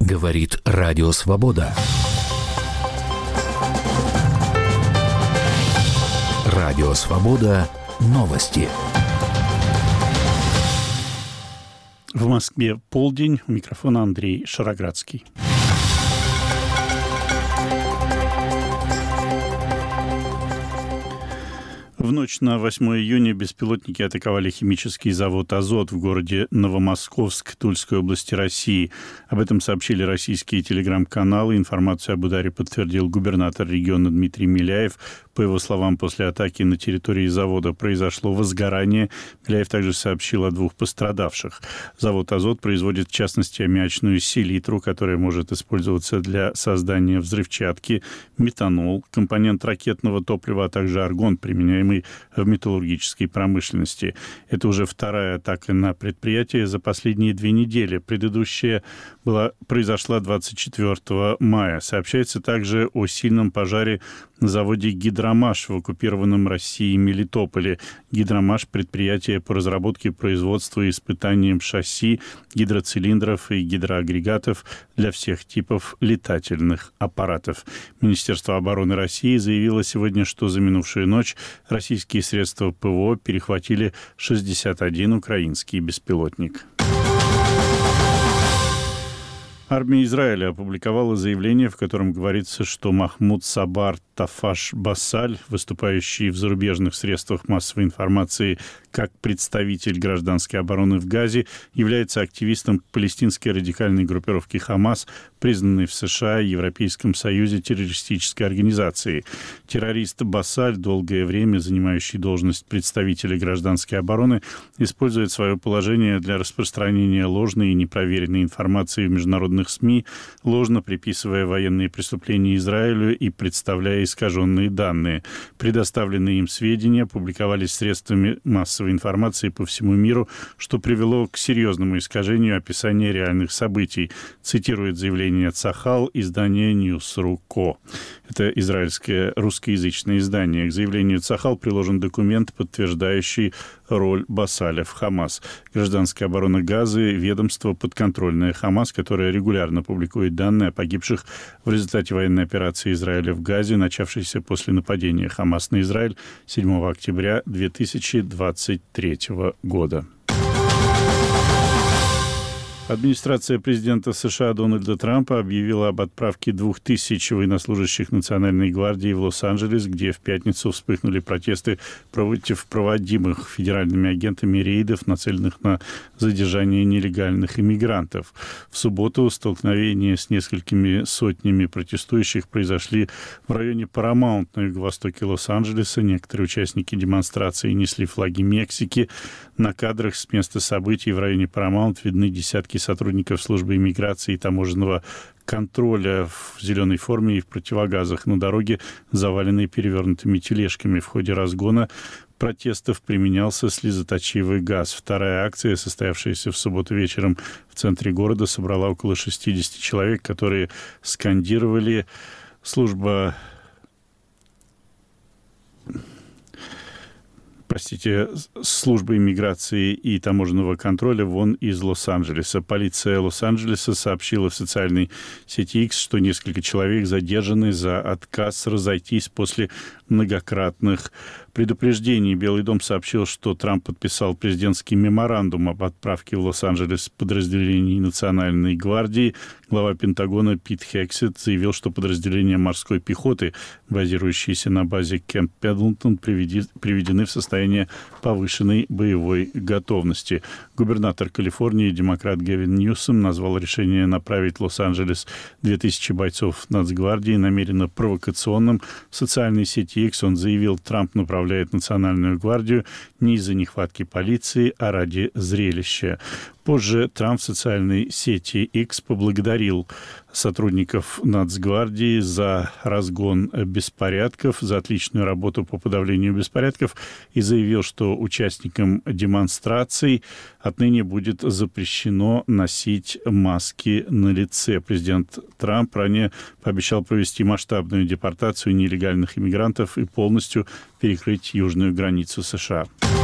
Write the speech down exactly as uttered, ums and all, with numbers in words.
Говорит Радио Свобода. Радио Свобода. Новости. В Москве полдень. У микрофона Андрей Шароградский. В ночь на восьмое июня беспилотники атаковали химический завод «Азот» в городе Новомосковск Тульской области России. Об этом сообщили российские телеграм-каналы. Информацию об ударе подтвердил губернатор региона Дмитрий Миляев. По его словам, после атаки на территории завода произошло возгорание. Миляев также сообщил о двух пострадавших. Завод «Азот» производит, в частности, аммиачную селитру, которая может использоваться для создания взрывчатки, метанол, компонент ракетного топлива, а также аргон, применяемый в металлургической промышленности. Это уже вторая атака на предприятие за последние две недели. Предыдущая была, произошла двадцать четвёртого мая. Сообщается также о сильном пожаре на заводе «Гидромаш» в оккупированном Россией Мелитополе. «Гидромаш» — предприятие по разработке, производству и испытаниям шасси, гидроцилиндров и гидроагрегатов для всех типов летательных аппаратов. Министерство обороны России заявило сегодня, что за минувшую ночь российские средства ПВО перехватили шестьдесят один украинский беспилотник. Армия Израиля опубликовала заявление, в котором говорится, что Махмуд Сабар Тафаш Басаль, выступающий в зарубежных средствах массовой информации как представитель гражданской обороны в Газе, является активистом палестинской радикальной группировки «Хамас», признанной в США и Европейском Союзе террористической организацией. Террорист Басаль, долгое время занимающий должность представителя гражданской обороны, использует свое положение для распространения ложной и непроверенной информации в международных СМИ, ложно приписывая военные преступления Израилю и представляя искаженные данные. Предоставленные им сведения публиковались средствами массовой информации по всему миру, что привело к серьезному искажению описания реальных событий, цитирует заявление Цахал издание News.ru.ко. Это израильское русскоязычное издание. К заявлению Цахал приложен документ, подтверждающий роль Басаля в Хамас. Гражданская оборона Газы — ведомство, подконтрольное Хамас, которое регулярно публикует данные о погибших в результате военной операции Израиля в Газе, начавшейся после нападения Хамас на Израиль седьмого октября две тысячи двадцать третьего года. Администрация президента США Дональда Трампа объявила об отправке двух тысяч военнослужащих Национальной гвардии в Лос-Анджелес, где в пятницу вспыхнули протесты против проводимых федеральными агентами рейдов, нацеленных на задержание нелегальных иммигрантов. В субботу столкновения с несколькими сотнями протестующих произошли в районе Парамаунт на юго-востоке Лос-Анджелеса. Некоторые участники демонстрации несли флаги Мексики. На кадрах с места событий в районе Парамаунт видны десятки сотрудников службы иммиграции и таможенного контроля в зеленой форме и в противогазах на дороге, заваленной перевернутыми тележками. В ходе разгона протестов применялся слезоточивый газ. Вторая акция, состоявшаяся в субботу вечером в центре города, собрала около шестьдесят человек, которые скандировали «Служба...» простите, службы иммиграции и таможенного контроля вон из Лос-Анджелеса. Полиция Лос-Анджелеса сообщила в социальной сети X, что несколько человек задержаны за отказ разойтись после многократных предупреждений. Белый дом сообщил, что Трамп подписал президентский меморандум об отправке в Лос-Анджелес подразделений Национальной гвардии. Глава Пентагона Пит Хексет заявил, что подразделения морской пехоты, базирующиеся на базе Кэмп Пендлтон, приведены в состояние повышенной боевой готовности. Губернатор Калифорнии, демократ Гэвин Ньюсом, назвал решение направить в Лос-Анджелес две тысячи бойцов Нацгвардии намеренно провокационным. В социальной сети X он заявил, Трамп направляет Национальную гвардию не из-за нехватки полиции, а ради зрелища. Позже Трамп в социальной сети X поблагодарил сотрудников Нацгвардии за разгон беспорядков, за отличную работу по подавлению беспорядков и заявил, что участникам демонстраций отныне будет запрещено носить маски на лице. Президент Трамп ранее пообещал провести масштабную депортацию нелегальных иммигрантов и полностью перекрыть южную границу США.